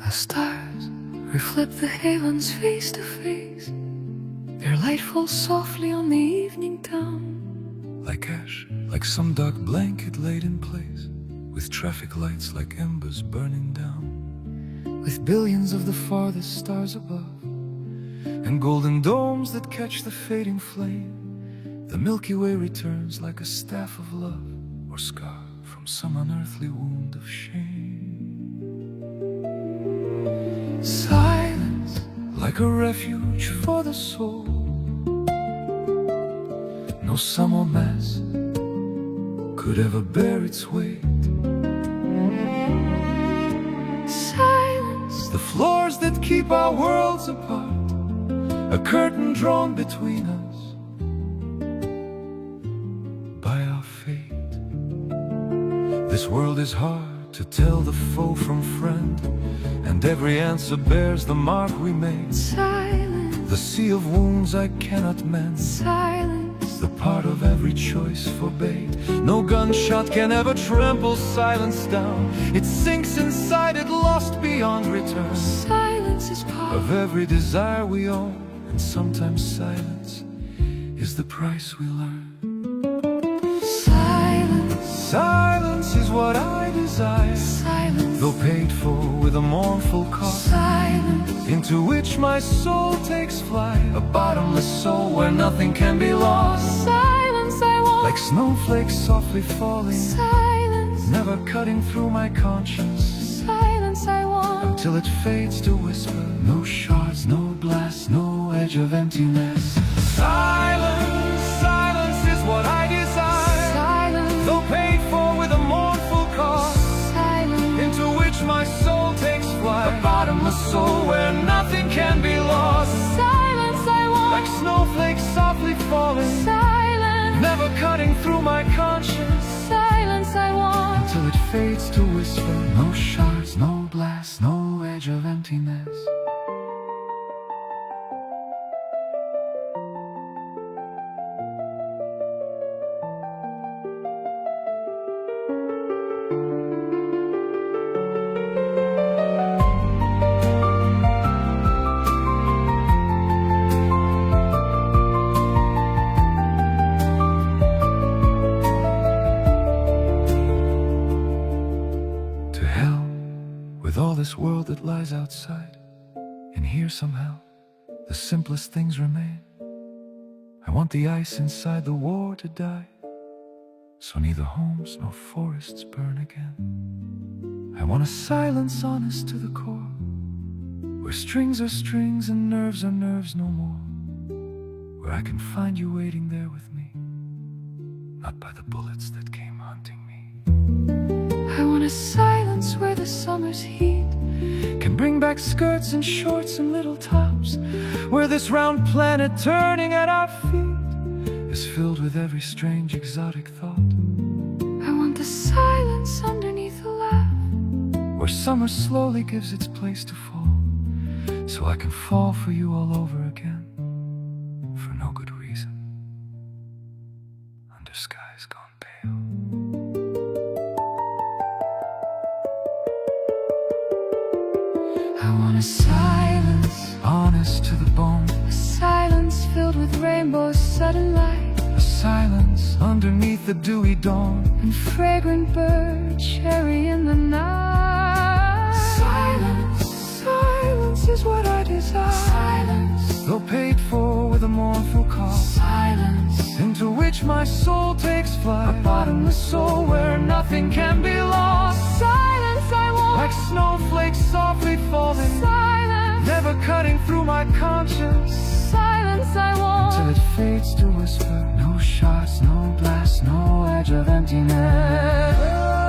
The stars reflect the heavens face to face. Their light falls softly on the evening town, like ash, like some dark blanket laid in place, with traffic lights like embers burning down, with billions of the farthest stars above, and golden domes that catch the fading flame. The Milky Way returns like a staff of love, or scar from some unearthly wound of shame. Silence, like a refuge for the soul. No sum or mass could ever bear its weight. silence, The floors that keep our worlds apart, a curtain drawn between us by our fate. This world is hard to tell the foe from friend, and every answer bears the mark we made. silence, The sea of wounds I cannot mend, silence, the part of every choice forbade. No gunshot can ever trample silence down. It sinks inside it, lost beyond return, silence is power. of every desire we own. And sometimes silence is the price we learn. Silence, Silence is what I desire, silence, though paid for with a mournful cost, silence, into which my soul takes flight, a bottomless soul where nothing can be lost. silence I want. Like snowflakes softly falling, Silence, never cutting through my conscience, silence I want. until it fades to whisper. No shards, no blast, no edge of emptiness. Silence, silence is what I desire, Silence, though paid for with a mournful cost, silence, into which my soul takes flight, a bottomless soul where nothing can be lost. silence I want. Like snowflakes softly falling, Silence, never cutting through my conscience, silence I want. until it fades to whisper. No shards, no blast, no edge of emptiness. To hell with all this world that lies outside, and here somehow the simplest things remain. I want the ice inside the war to die, so neither homes nor forests burn again. I want a silence honest to the core, where strings are strings and nerves are nerves no more, where I can find you waiting there with me, not by the bullets that came hunting me. I want a silence where the summer's heat Can bring back skirts and shorts and little tops, where this round planet turning at our feet is filled with every strange exotic thought, I want the silence underneath the laugh, where summer slowly gives its place to fall, so I can fall for you all over again, for no good reason, under skies gone pale. I want a silence, Honest to the bone, a silence filled with rainbows, sudden light, a silence underneath the dewy dawn, and fragrant bird cherry in the night. Silence, silence is what I desire, Silence, though paid for with a mournful cost, silence, into which my soul takes flight, a bottomless soul where nothing can be lost. silence I want. Like snowflakes softly falling, Silence, never cutting through my conscience, silence I want. till it fades to whisper. No shots, no blast, no edge of emptiness.